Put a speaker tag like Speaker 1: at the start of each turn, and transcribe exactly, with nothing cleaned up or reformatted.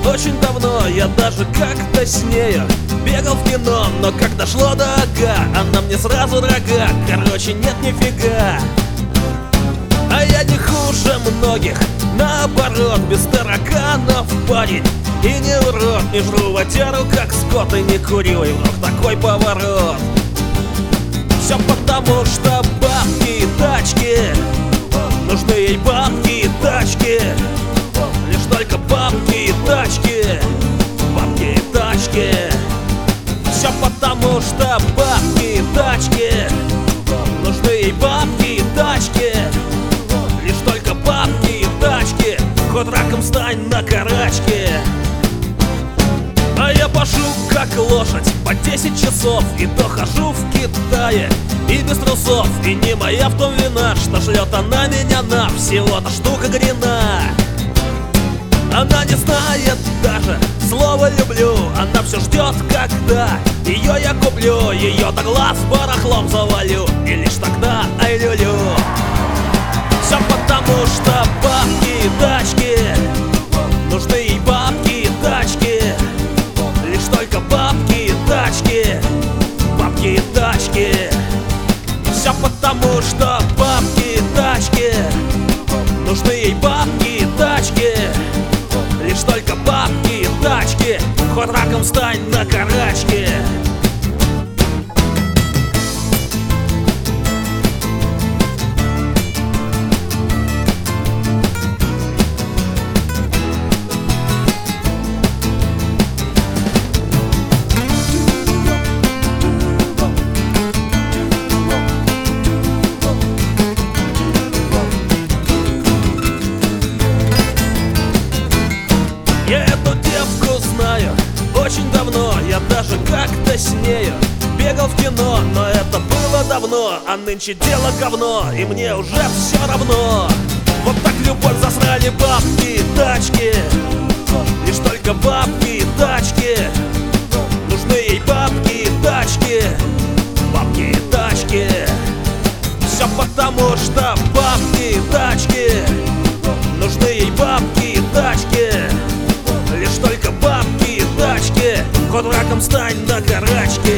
Speaker 1: Очень давно я даже как-то с нею бегал в кино, но как дошло до ага, она мне сразу дорога. Короче, нет нифига. А я не хуже многих, наоборот, без тараканов парень. И не урод, не жру ватеру, как скот, и не курю, и вдруг такой поворот. Все потому, что бабки и тачки, нужны ей бабки и тачки. Лишь только бабки и тачки, бабки и тачки. Все потому, что бабки и тачки, нужны ей бабки и тачки. Лишь только бабки и тачки, хоть раком стань на карачке. А я пашу как лошадь по десять часов, и то хожу в Китае, и без трусов. И не моя в том вина, что шлет она меня на всего-то штука грина. Она не знает даже слова «люблю», она все ждет, когда ее я куплю. Ее-то глаз барахлом завалю, и лишь тогда ай-лю-лю. Все потому, что бабки и тачки, нужны ей бабки и тачки. Лишь только бабки и тачки, бабки и тачки. Все потому, что бабки и тачки, нужны ей бабки и тачки. Лишь только бабки и тачки, хоть раком стань на карачке. Я эту девку знаю очень давно, я даже как-то с нею бегал в кино. Но это было давно, а нынче дело говно, и мне уже все равно. Вот так любовь засрали бабки и тачки. Лишь только бабки и тачки, нужны ей бабки и тачки, бабки и тачки. Все потому, что бабки и тачки, нужны ей бабки и тачки. Лишь только бабки и тачки, хоть раком стань на карачке.